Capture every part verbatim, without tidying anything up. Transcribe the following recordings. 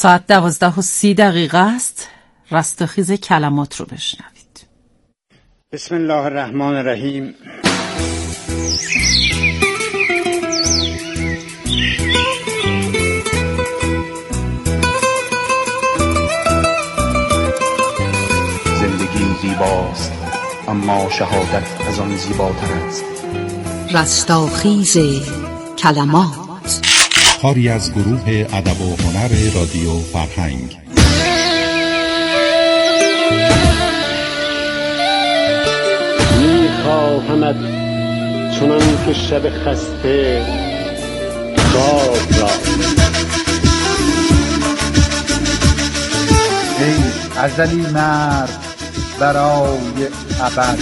ساعت دوازده و سی دقیقه است. رستاخیز کلمات رو بشنوید. بسم الله الرحمن الرحیم. زندگی زیباست اما شهادت از آن زیباتر است. رستاخیز کلمات، کاری از گروه ادب و هنر رادیو فرهنگ. میخواهمت چنان که شب خسته خواب را. ای ازلی مرد برای ابد.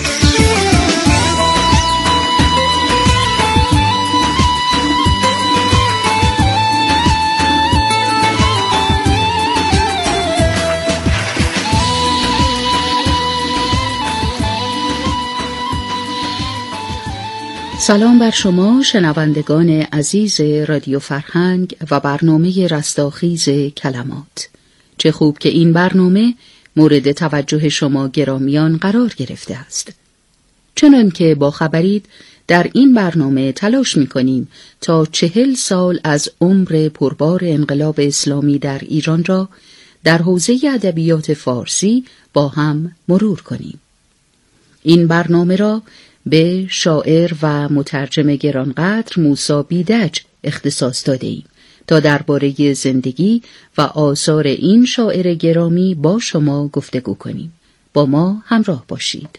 سلام بر شما شنوندگان عزیز رادیو فرهنگ و برنامه رستاخیز کلمات. چه خوب که این برنامه مورد توجه شما گرامیان قرار گرفته است. چنان که با خبرید در این برنامه تلاش می‌کنیم تا چهل سال از عمر پربار انقلاب اسلامی در ایران را در حوزه ادبیات فارسی با هم مرور کنیم. این برنامه را به شاعر و مترجم گرانقدر موسی بیدج اختصاص داده ایم تا درباره زندگی و آثار این شاعر گرامی با شما گفتگو کنیم. با ما همراه باشید.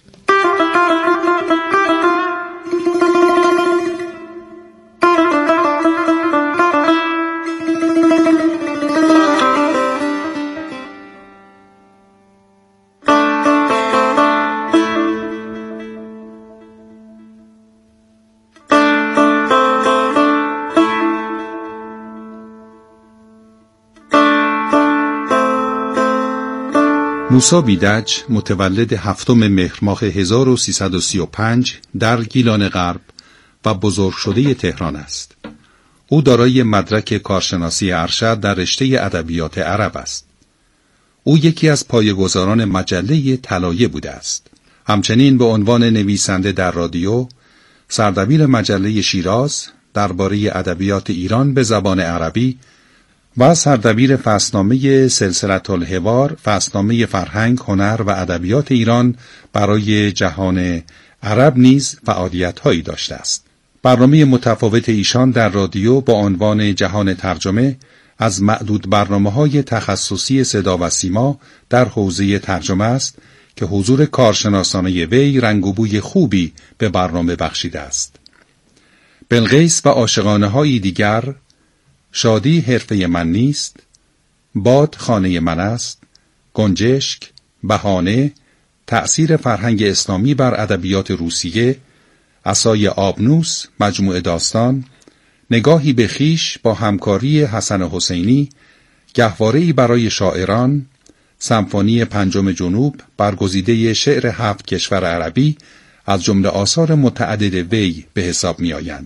موسی بیدج متولد هفتم مهر ماه هزار و سیصد و سی و پنج در گیلان غرب و بزرگ شده تهران است. او دارای مدرک کارشناسی ارشد در رشته ادبیات عرب است. او یکی از پایه‌گذاران مجله طلایه بوده است. همچنین به عنوان نویسنده در رادیو، سردبیر مجله شیراز درباره ادبیات ایران به زبان عربی و سردبیر فصلنامه سلسله الحوار، فصلنامه فرهنگ، هنر و ادبیات ایران برای جهان عرب نیز فعالیت‌هایی داشته است. برنامه متفاوت ایشان در رادیو با عنوان جهان ترجمه از معدود برنامه‌های تخصصی صدا و سیما در حوزه ترجمه است که حضور کارشناسانه وی رنگ و بوی خوبی به برنامه بخشیده است. بلقیس و عاشقانه‌های دیگر، شادی حرفه من نیست، باد خانه من است، گنجشک، بهانه، تأثیر فرهنگ اسلامی بر ادبیات روسیه، عصای آبنوس، مجموعه داستان، نگاهی به خویش با همکاری حسن حسینی، گهواره‌ای برای شاعران، سمفونی پنجم جنوب، برگزیده شعر هفت کشور عربی از جمله آثار متعدد وی به حساب می آیند.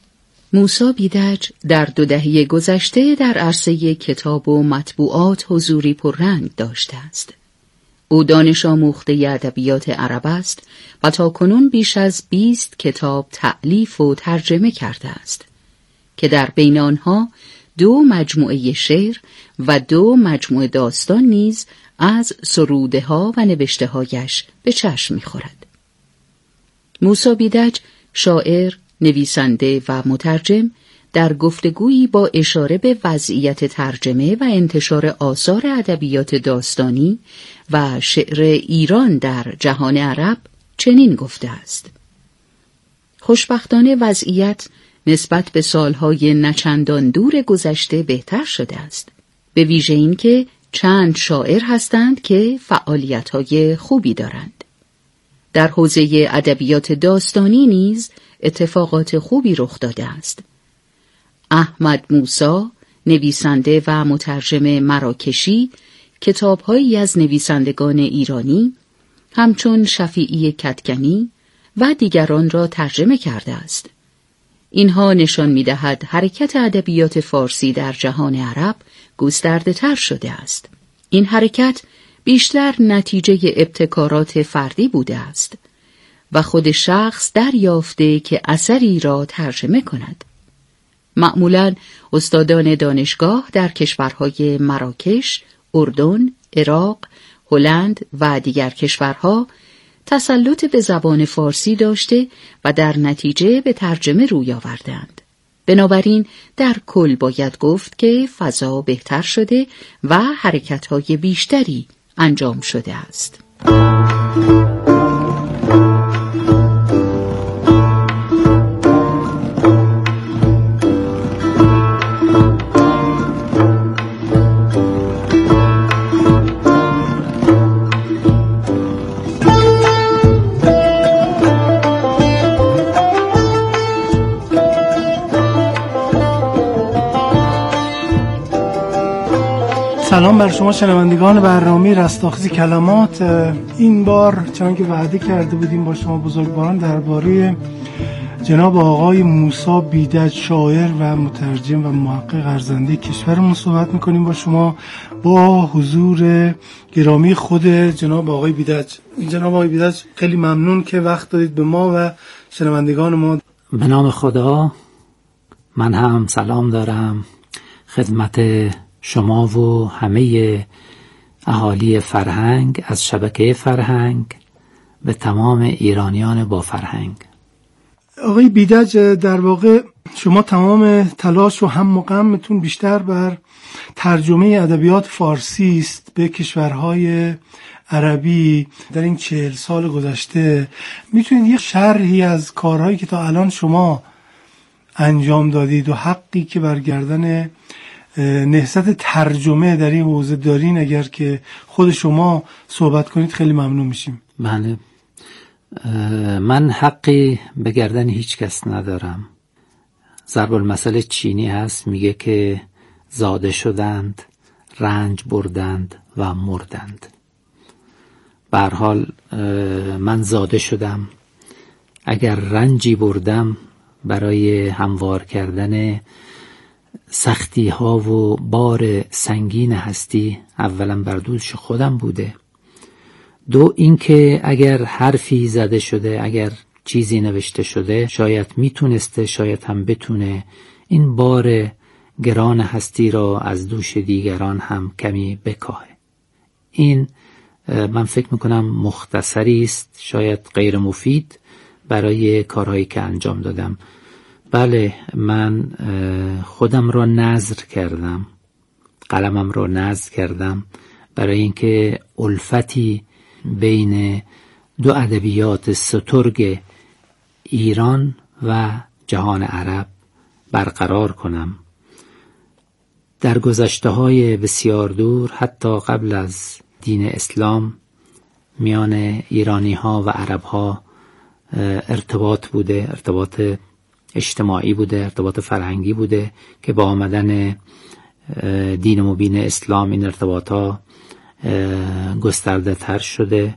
موسی بیدج در دو دهه گذشته در عرصه کتاب و مطبوعات حضوری پررنگ داشته است. او دانش آموخته ادبیات عرب است و تاکنون بیش از بیست کتاب تألیف و ترجمه کرده است که در بین آنها دو مجموعه شعر و دو مجموعه داستان نیز از سروده ها و نوشته هایش به چشم می‌خورد. موسی بیدج شاعر، نویسنده و مترجم در گفتگویی با اشاره به وضعیت ترجمه و انتشار آثار ادبیات داستانی و شعر ایران در جهان عرب چنین گفته است: خوشبختانه وضعیت نسبت به سالهای نچندان دور گذشته بهتر شده است، به ویژه این که چند شاعر هستند که فعالیت‌های خوبی دارند. در حوزه ادبیات داستانی نیز اتفاقات خوبی رخ داده است. احمد موسی، نویسنده و مترجم مراکشی، کتاب‌هایی از نویسندگان ایرانی همچون شفیعی کدکنی و دیگران را ترجمه کرده است. اینها نشان می‌دهد حرکت ادبیات فارسی در جهان عرب گسترده تر شده است. این حرکت بیشتر نتیجه ابتکارات فردی بوده است و خود شخص دریافته که اثری را ترجمه کند. معمولاً استادان دانشگاه در کشورهای مراکش، اردن، عراق، هلند و دیگر کشورها تسلط به زبان فارسی داشته و در نتیجه به ترجمه روی آوردند. بنابراین در کل باید گفت که فضا بهتر شده و حرکت‌های بیشتری انجام شده است. سلام بر شما شنوندگان برنامه رستاخیز کلمات. این بار چنان که وعده کرده بودیم با شما بزرگواران درباره جناب آقای موسی بیدج، شاعر و مترجم و محقق ارزنده کشورمون صحبت میکنیم با شما با حضور گرامی خود جناب آقای بیدج. جناب آقای بیدج، خیلی ممنون که وقت دادید به ما و شنوندگان ما. به نام خدا، من هم سلام دارم خدمت شما و همه اهالی فرهنگ از شبکه فرهنگ به تمام ایرانیان با فرهنگ. آقای بیدج، در واقع شما تمام تلاش و هم و غمتون بیشتر بر ترجمه ادبیات فارسی است به کشورهای عربی در این چهل سال گذشته. میتونید یه شرحی از کارهایی که تا الان شما انجام دادید و حقی که بر گردن نهضت ترجمه در این حوزه دارین اگر که خود شما صحبت کنید خیلی ممنون میشیم. بله، من حقی به گردن هیچ کس ندارم. ضرب المثل چینی هست، میگه که زاده شدند، رنج بردند و مردند. به هر حال من زاده شدم، اگر رنجی بردم برای هموار کردن سختی ها و بار سنگین هستی، اولا بر دوش خودم بوده. دو اینکه اگر حرفی زده شده، اگر چیزی نوشته شده، شاید میتونسته، شاید هم بتونه این بار گران هستی را از دوش دیگران هم کمی بکاهه. این من فکر میکنم مختصری است، شاید غیر مفید برای کارهایی که انجام دادم. بله، من خودم را نذر کردم، قلمم را نذر کردم برای اینکه الفتی بین دو ادبیات سترگ ایران و جهان عرب برقرار کنم. در گذشته‌های بسیار دور، حتی قبل از دین اسلام، میان ایرانی‌ها و عرب‌ها ارتباط بوده، ارتباط اجتماعی بوده، ارتباط فرهنگی بوده که با آمدن دین مبین اسلام این ارتباطات گسترده تر شده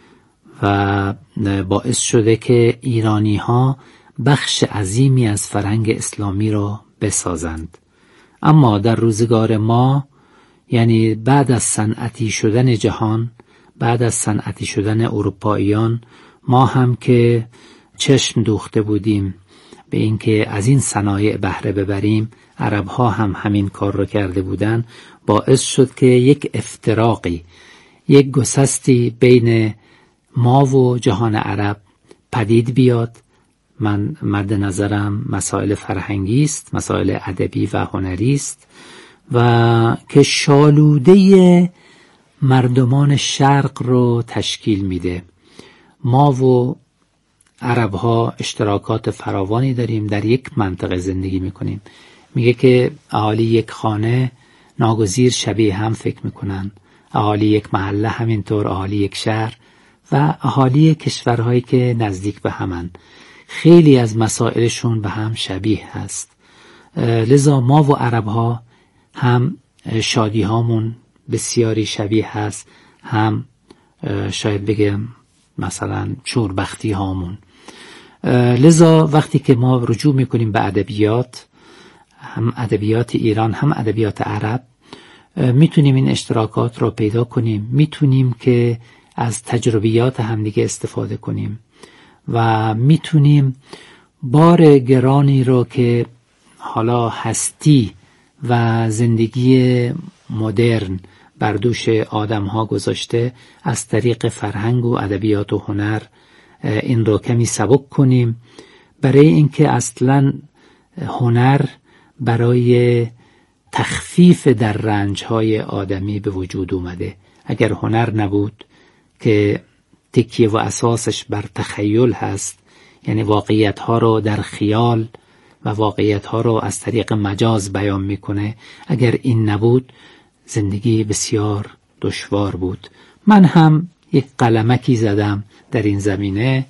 و باعث شده که ایرانی ها بخش عظیمی از فرهنگ اسلامی را بسازند. اما در روزگار ما، یعنی بعد از صنعتی شدن جهان، بعد از صنعتی شدن اروپاییان، ما هم که چشم دوخته بودیم به اینکه از این صنایع بهره ببریم، عرب ها هم همین کار رو کرده بودن، باعث شد که یک افتراقی، یک گسستی بین ما و جهان عرب پدید بیاد. من مد نظرم مسائل فرهنگی است، مسائل ادبی و هنری است و که شالوده مردمان شرق رو تشکیل میده. ما و عرب ها اشتراکات فراوانی داریم، در یک منطقه زندگی میکنیم. میگه که اهالی یک خانه ناگزیر شبیه هم فکر میکنن، اهالی یک محله همینطور، اهالی یک شهر و اهالی کشورهایی که نزدیک به همن، خیلی از مسائلشون به هم شبیه هست. لذا ما و عرب ها هم شادی هامون بسیاری شبیه هست، هم شاید بگم مثلا شوربختی هامون. لذا وقتی که ما رجوع میکنیم به ادبیات، هم ادبیات ایران هم ادبیات عرب، میتونیم این اشتراکات رو پیدا کنیم، میتونیم که از تجربیات همدیگه استفاده کنیم و میتونیم بار گرانی رو که حالا هستی و زندگی مدرن بر دوش آدم ها گذاشته، از طریق فرهنگ و ادبیات و هنر این رو کمی سبک کنیم، برای اینکه اصلا هنر برای تخفیف در رنج‌های آدمی به وجود اومده. اگر هنر نبود که تکیه و اساسش بر تخیل هست، یعنی واقعیت‌ها رو در خیال و واقعیت‌ها رو از طریق مجاز بیان میکنه، اگر این نبود زندگی بسیار دشوار بود. من هم یک قلمکی زدم در این زمینه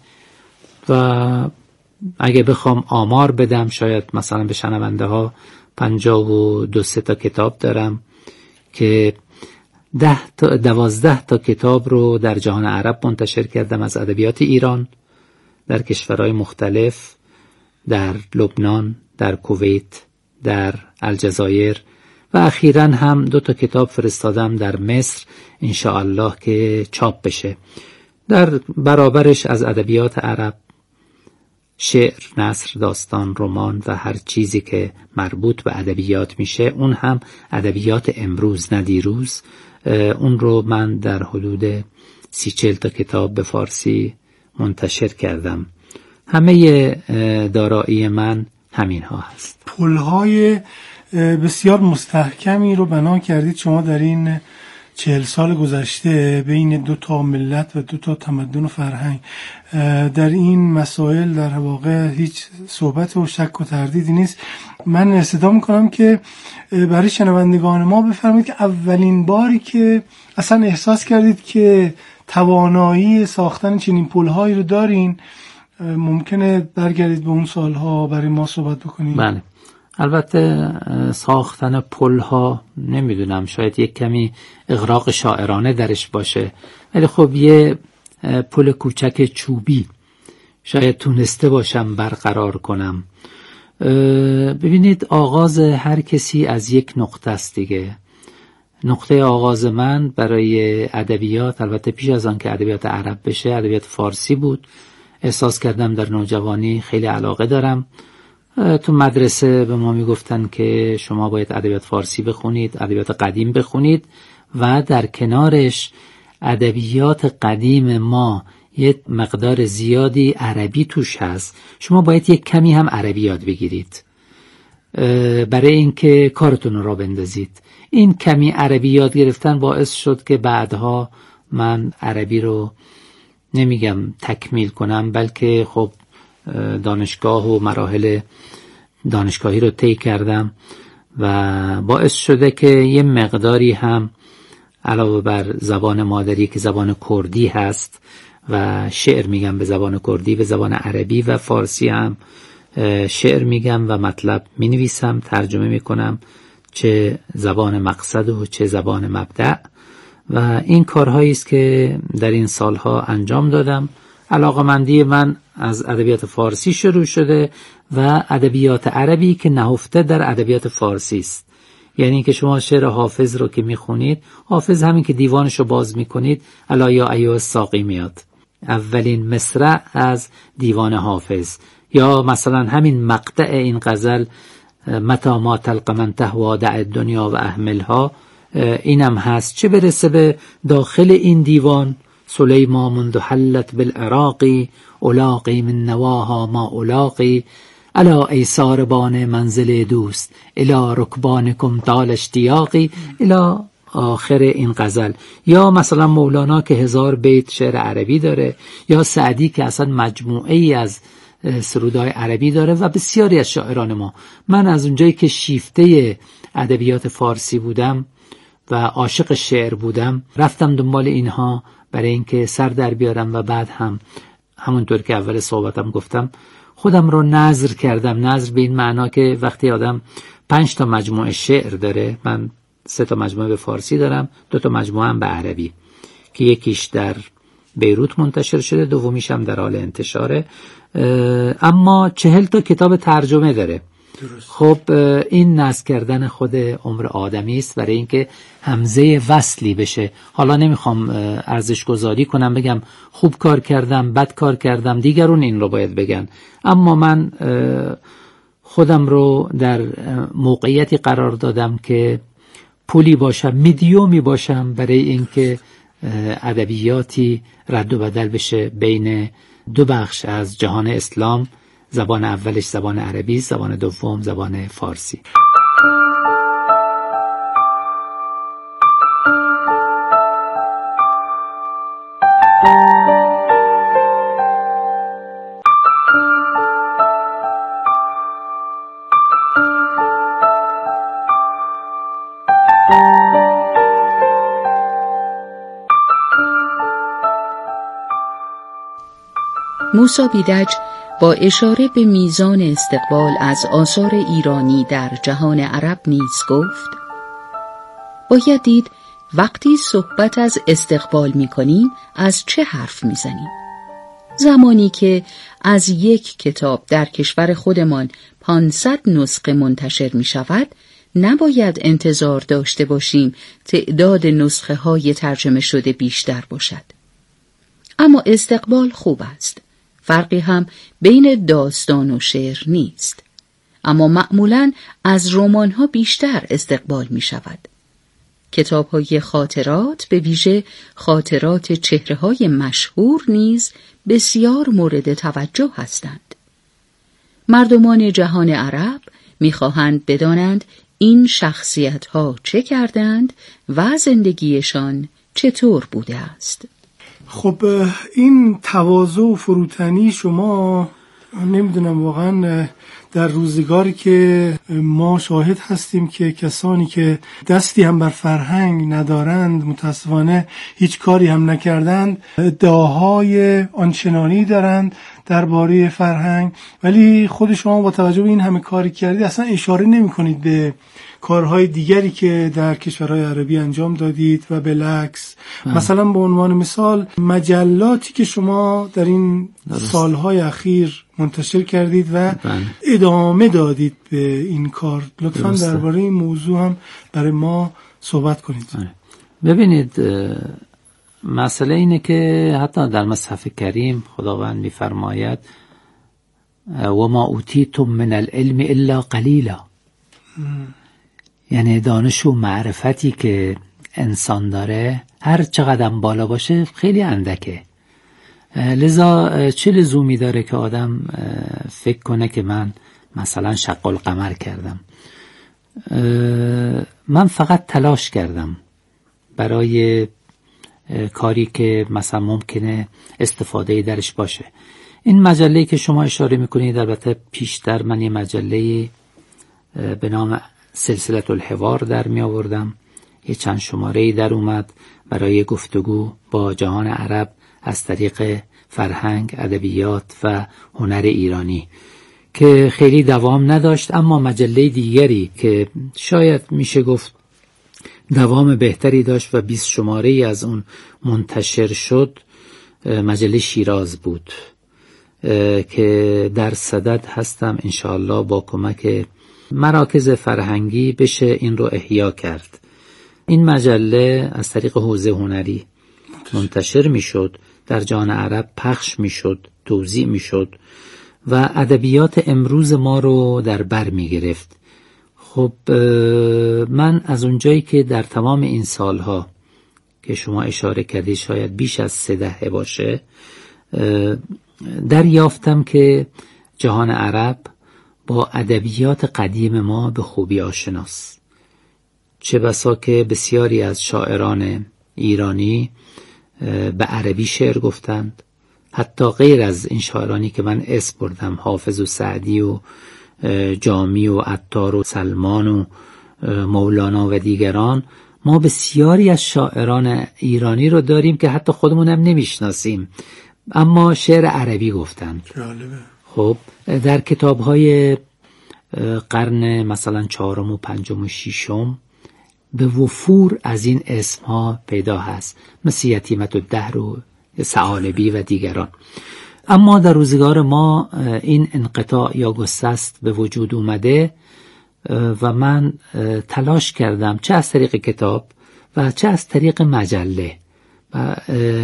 و اگه بخوام آمار بدم شاید مثلا به شنونده ها پنجاه و دو سه تا کتاب دارم که ده تا دوازده تا کتاب رو در جهان عرب منتشر کردم از ادبیات ایران در کشورهای مختلف، در لبنان، در کویت، در الجزایر و اخیراً هم دو تا کتاب فرستادم در مصر انشاءالله که چاپ بشه. در برابرش از ادبیات عرب شعر، نثر، داستان، رمان و هر چیزی که مربوط به ادبیات میشه، اون هم ادبیات امروز نه دیروز، اون رو من در حدود سی چل تا کتاب به فارسی منتشر کردم. همه دارایی من همین ها هست. پل‌های بسیار مستحکمی رو بنا کردید شما در این چهل سال گذشته بین دو تا ملت و دو تا تمدن و فرهنگ. در این مسائل در واقع هیچ صحبت و شک و تردیدی نیست. من استدعا میکنم که برای شنوندگان ما بفرمایید که اولین باری که اصلا احساس کردید که توانایی ساختن چنین پل‌هایی رو دارین، ممکنه برگردید به اون سالها برای ما صحبت بکنید؟ بله، البته ساختن پل‌ها نمیدونم، شاید یک کمی اغراق شاعرانه درش باشه، ولی خب یه پل کوچک چوبی شاید تونسته باشم برقرار کنم. ببینید آغاز هر کسی از یک نقطه است دیگه. نقطه آغاز من برای ادبیات، البته پیش از آن که ادبیات عرب بشه، ادبیات فارسی بود. احساس کردم در نوجوانی خیلی علاقه دارم. تو مدرسه به ما میگفتن که شما باید ادبیات فارسی بخونید، ادبیات قدیم بخونید و در کنارش ادبیات قدیم ما یه مقدار زیادی عربی توش هست، شما باید یک کمی هم عربی یاد بگیرید برای اینکه کارتون را بندازید. این کمی عربی یاد گرفتن باعث شد که بعدها من عربی رو نمیگم تکمیل کنم، بلکه خب دانشگاه و مراحل دانشگاهی رو طی کردم و باعث شده که یه مقداری هم علاوه بر زبان مادری که زبان کردی هست و شعر میگم به زبان کردی، به زبان عربی و فارسی هم شعر میگم و مطلب مینویسم، ترجمه میکنم، چه زبان مقصد و چه زبان مبدأ، و این کارهایی است که در این سالها انجام دادم. علاقمندی من از ادبیات فارسی شروع شده و ادبیات عربی که نهفته در ادبیات فارسی است. یعنی که شما شعر حافظ رو که میخونید، حافظ همین که دیوانش رو باز میکنید الا یا ایها الساقی میاد، اولین مصرع از دیوان حافظ. یا مثلا همین مقطع این غزل متی ما تلق من تهوی دع الدنیا و اهملها، اینم هست. چه برسه به داخل این دیوان سلیما منذ حلت بالعراقی الاقی من نواها ما الاقی الا ای ساربان منزل دوست الا رکبانکم طال اشتیاقی الا آخر این غزل. یا مثلا مولانا که هزار بیت شعر عربی داره، یا سعدی که اصلا مجموعه ای از سرودهای عربی داره و بسیاری از شاعران ما. من از اونجایی که شیفته ادبیات فارسی بودم و عاشق شعر بودم رفتم دنبال اینها برای اینکه سر در بیارم و بعد هم همونطور که اول صحبتم گفتم خودم رو نظر کردم. نظر به این معنا که وقتی آدم پنج تا مجموعه شعر داره، من سه تا مجموعه به فارسی دارم، دو تا مجموعه هم به عربی که یکیش در بیروت منتشر شده، دومیش هم در حال انتشاره، اما چهل تا کتاب ترجمه داره. درست. خب این نصب کردن خود عمر آدمی است برای اینکه همزه وصلی بشه. حالا نمیخوام ارزش گذاری کنم بگم خوب کار کردم بد کار کردم، دیگرون این رو باید بگن، اما من خودم رو در موقعیتی قرار دادم که پولی باشم، میدیومی باشم برای اینکه ادبیاتی رد و بدل بشه بین دو بخش از جهان اسلام، زبان اولش زبان عربی، زبان دوم زبان فارسی. موسی بیدج با اشاره به میزان استقبال از آثار ایرانی در جهان عرب نیز گفت: باید دید وقتی صحبت از استقبال می کنیم از چه حرف می زنیم. زمانی که از یک کتاب در کشور خودمان پانصد نسخه منتشر می شود، نباید انتظار داشته باشیم تعداد نسخه های ترجمه شده بیشتر باشد. اما استقبال خوب است. فرقی هم بین داستان و شعر نیست، اما معمولاً از رمان‌ها بیشتر استقبال می شود. کتاب‌های خاطرات، به ویژه خاطرات چهره‌های مشهور نیز بسیار مورد توجه هستند. مردمان جهان عرب می‌خواهند بدانند این شخصیت‌ها چه کردند و زندگیشان چطور بوده است. خب این تواضع و فروتنی شما، نمیدونم واقعا در روزگاری که ما شاهد هستیم که کسانی که دستی هم بر فرهنگ ندارند، متاسفانه هیچ کاری هم نکردند، ادعاهای آنچنانی دارند درباره فرهنگ، ولی خود شما با توجه به این همه کاری کردید اصلا اشاره نمی کنید به کارهای دیگری که در کشورهای عربی انجام دادید و بالعکس. مثلا به عنوان مثال مجلاتی که شما در این درست. سالهای اخیر منتشر کردید و بله. ادامه دادید به این کار، لطفاً درباره این موضوع هم برای ما صحبت کنید. بله. ببینید مسئله اینه که حتی در مصحف کریم خداوند می‌فرماید و ما اوتیتم من العلم الا قلیلا، یعنی دانش و معرفتی که انسان داره هر چقدر بالا باشه خیلی اندکه. لذا چه لزومی داره که آدم فکر کنه که من مثلا شق القمر کردم؟ من فقط تلاش کردم برای کاری که مثلا ممکنه استفاده درش باشه. این مجله که شما اشاره میکنید، البته پیشتر من یه مجله به نام سلسله الحوار در می آوردم، یه چند شماره‌ای در اومد برای گفتگو با جهان عرب از طریق فرهنگ، ادبیات و هنر ایرانی که خیلی دوام نداشت، اما مجله دیگری که شاید میشه گفت دوام بهتری داشت و بیست شماره‌ای از اون منتشر شد، مجله شیراز بود که در صدد هستم انشاءالله با کمک مراکز فرهنگی بشه این رو احیا کرد. این مجله از طریق حوزه هنری منتشر میشد، در جهان عرب پخش میشد، توزیع میشد و ادبیات امروز ما رو در بر میگرفت. خب من از اونجایی که در تمام این سالها که شما اشاره کردید شاید بیش از سه دهه باشه، دریافتم که جهان عرب با ادبیات قدیم ما به خوبی آشناست. چه بسا که بسیاری از شاعران ایرانی به عربی شعر گفتند، حتی غیر از این شاعرانی که من اسم بردم، حافظ و سعدی و جامی و عطار و سلمان و مولانا و دیگران، ما بسیاری از شاعران ایرانی رو داریم که حتی خودمون هم نمیشناسیم، اما شعر عربی گفتند. جالبه. خب در کتاب‌های قرن مثلا چهارم و پنجم و ششم به وفور از این اسم‌ها پیدا هست، مثل یتیمت الدهر و ثعالبی و دیگران. اما در روزگار ما این انقطاع یا گسست به وجود اومده و من تلاش کردم چه از طریق کتاب و چه از طریق مجله و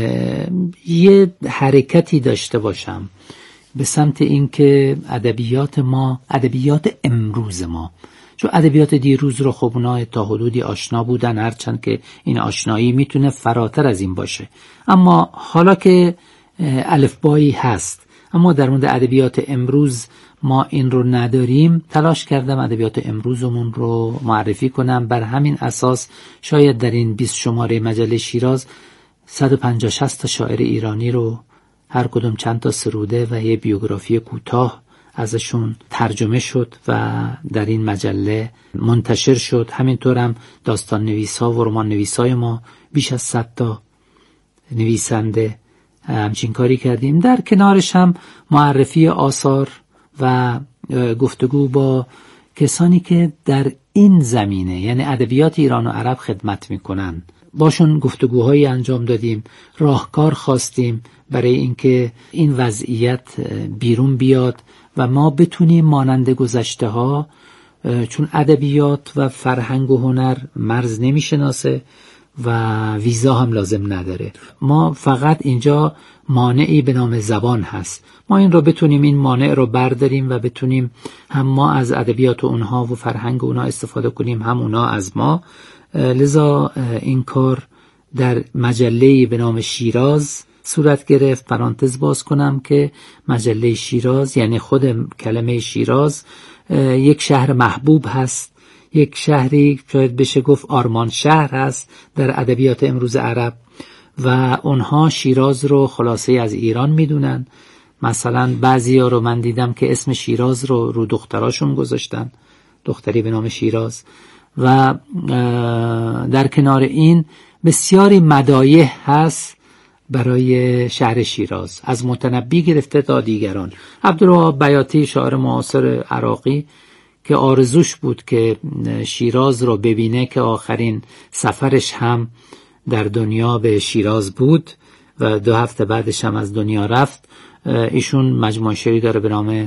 یه حرکتی داشته باشم به سمت اینکه ادبیات ما، ادبیات امروز ما، چون ادبیات دیروز رو خب اونا تا حدودی آشنا بودن، هرچند که این آشنایی میتونه فراتر از این باشه، اما حالا که الفبایی هست اما در مورد ادبیات امروز ما این رو نداریم، تلاش کردم ادبیات امروزمون رو معرفی کنم. بر همین اساس شاید در این بیست شماره مجله شیراز صد و پنجاه شصت تا شاعر ایرانی رو هر کدوم چند تا سروده و یه بیوگرافی کوتاه ازشون ترجمه شد و در این مجله منتشر شد. همینطور هم داستان نویسا و رمان نویسای ما بیش از صد تا نویسنده همچین کاری کردیم. در کنارش هم معرفی آثار و گفتگو با کسانی که در این زمینه یعنی ادبیات ایران و عرب خدمت میکنن، باشون گفتگوهایی انجام دادیم، راهکار خواستیم برای اینکه این وضعیت بیرون بیاد و ما بتونیم مانند گذشته ها، چون ادبیات و فرهنگ و هنر مرز نمیشناسه و ویزا هم لازم نداره، ما فقط اینجا مانعی به نام زبان هست، ما این رو بتونیم این مانع رو برداریم و بتونیم هم ما از ادبیات اونها و فرهنگ اونها استفاده کنیم، هم اونها از ما. لذا این کار در مجله‌ای به نام شیراز صورت گرفت. پرانتز باز کنم که مجله شیراز یعنی خود کلمه شیراز یک شهر محبوب هست، یک شهری شاید بشه گفت آرمان شهر هست در ادبیات امروز عرب و اونها شیراز رو خلاصه از ایران میدونن. مثلا بعضیا رو من دیدم که اسم شیراز رو رو دختراشون گذاشتن، دختری به نام شیراز. و در کنار این بسیاری مدایح هست برای شهر شیراز، از متنبی گرفته تا دیگران. عبدالوهاب بیاتی شاعر معاصر عراقی که آرزوش بود که شیراز رو ببینه، که آخرین سفرش هم در دنیا به شیراز بود و دو هفته بعدش هم از دنیا رفت، ایشون مجموعه شعری داره به نام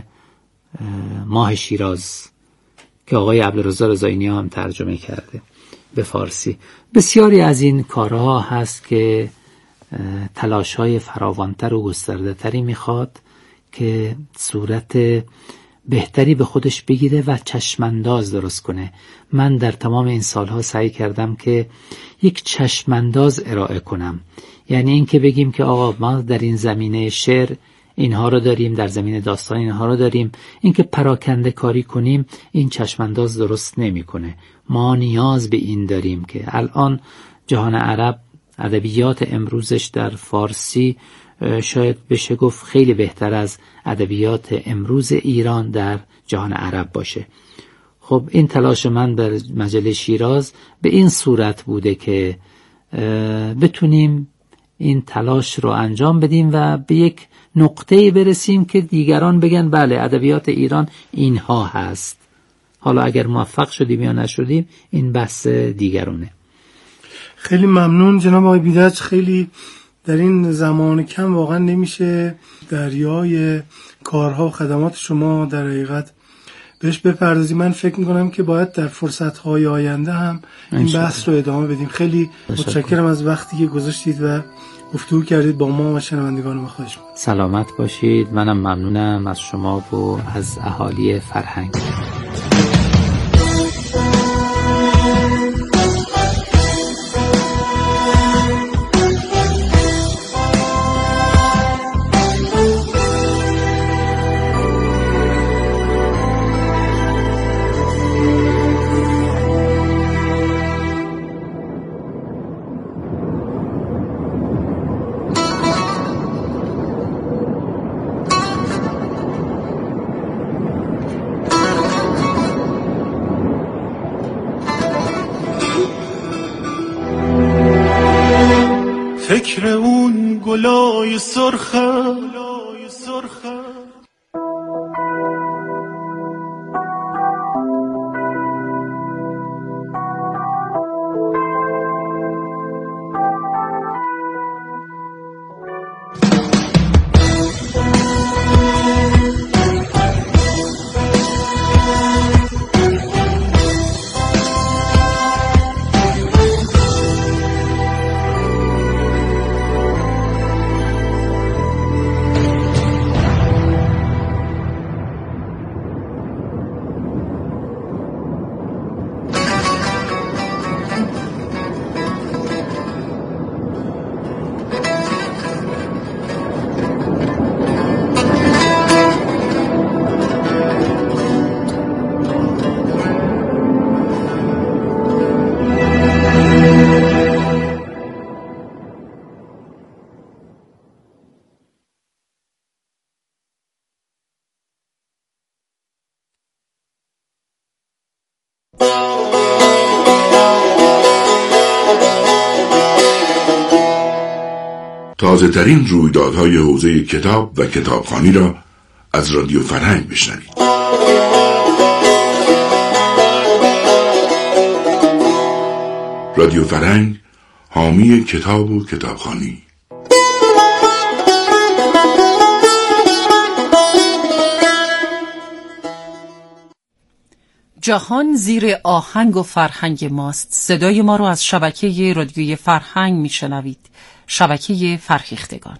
ماه شیراز که آقای عبدالرضا رضایی هم ترجمه کرده به فارسی. بسیاری از این کارها هست که تلاش‌های فراوانتر و گسترده‌تری میخواد که صورت بهتری به خودش بگیره و چشمانداز درست کنه. من در تمام این سالها سعی کردم که یک چشمانداز ارائه کنم، یعنی این که بگیم که آقا ما در این زمینه شعر اینها رو داریم، در زمینه داستان اینها رو داریم، این که پراکنده کاری کنیم این چشمانداز درست نمیکنه. ما نیاز به این داریم که الان جهان عرب ادبیات امروزش در فارسی شاید بشه گفت خیلی بهتر از ادبیات امروز ایران در جهان عرب باشه. خب این تلاش من در مجله شیراز به این صورت بوده که بتونیم این تلاش رو انجام بدیم و به یک نقطه‌ای برسیم که دیگران بگن بله ادبیات ایران اینها هست. حالا اگر موفق شدیم یا نشدیم این بحث دیگرونه. خیلی ممنون جناب آقای بیدج. خیلی در این زمان کم واقعا نمیشه دریای کارها و خدمات شما در حقیقت بهش بپردازیم. من فکر میکنم که باید در فرصت‌های آینده هم این بحث رو ادامه بدیم. خیلی متشکرم از وقتی که گذاشتید و گفتگو کردید با ما و شنوندگان ما. خواهش می‌کنم. سلامت باشید. منم ممنونم از شما و از اهالی فرهنگ. فکر اون گلای سرخم تازه ترین رویدادهای حوزه کتاب و کتابخوانی را از رادیو فرهنگ بشنوید. رادیو فرهنگ، حامی کتاب و کتابخوانی. جهان زیر آهنگ و فرهنگ ماست. صدای ما رو از شبکه رادیوی فرهنگ میشنوید، شبکه فرهیختگان.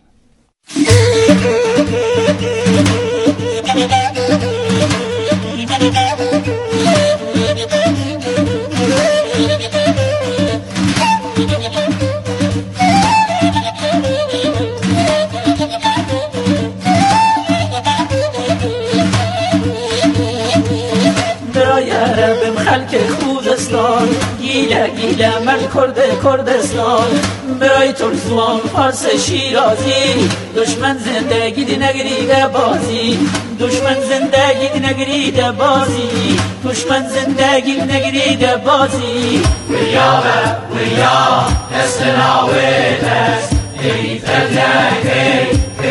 خلک خوزستان گیله گیله من کرد کردستان برای ترکزوان فارس شیرازی دشمن زندگی دی نگریده بازی دشمن زندگی دی نگریده بازی دشمن زندگی نگریده بازی We are, we are, destiny with us Hey, hey,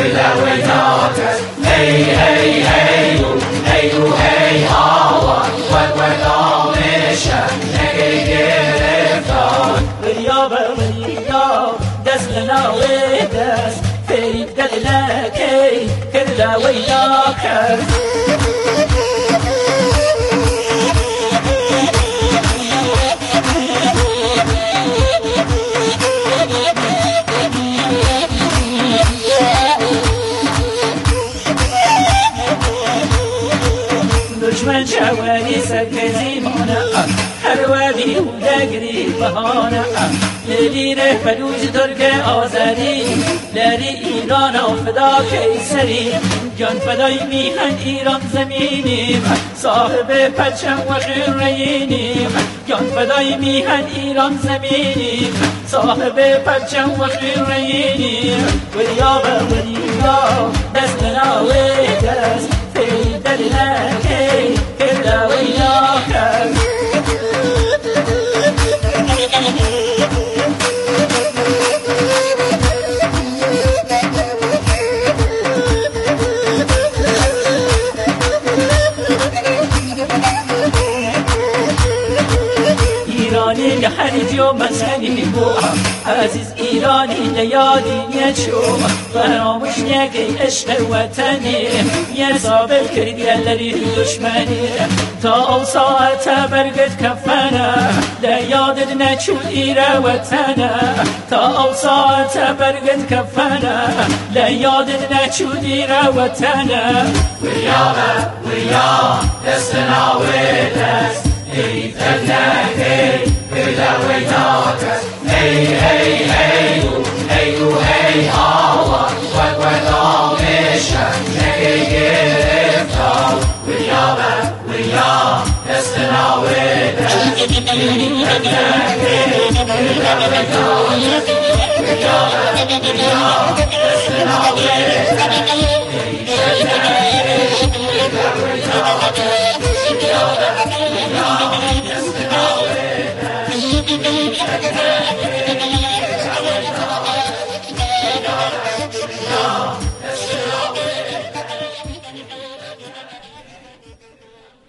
hey, hey, hey, hey, hey, hawa, what went on, Misha, nigga, get it done. Riyaba, Riya, that's the now with us. Hey, that is like, hey, get it away, knocker. دشمن شوانی سرکزی مانه هر وادی و دگری بهانه لیلی ره بلوج ترک آزادی لری ایران و فدا کیسری جان فدای میهن ایران زمینیم صاحب پرچم و خیرینیم جان فدای میهن ایران زمینیم صاحب پرچم و خیرینیم وریا و وریا دست ناوی دست فی دلنکی کلا ویاکر ایرانی حریجی و مسکنی بو عزیز ایرانی لیادی نیچو فراموش نگی عشق وطنی یه ثابت کرد یلری دشمنی تا اون ساعت برگت کفنه لیادت نچو ایره وطنه تا اون ساعت برگت کفنه لیادت نچو ایره وطنه We are, we are, destiny with us Hey, hey, hey, hey, hey, hey, hey, hey, hawa, what went on, Misha, nigga, get it done. We are, we are, destiny with us. We are, we are, destiny with us.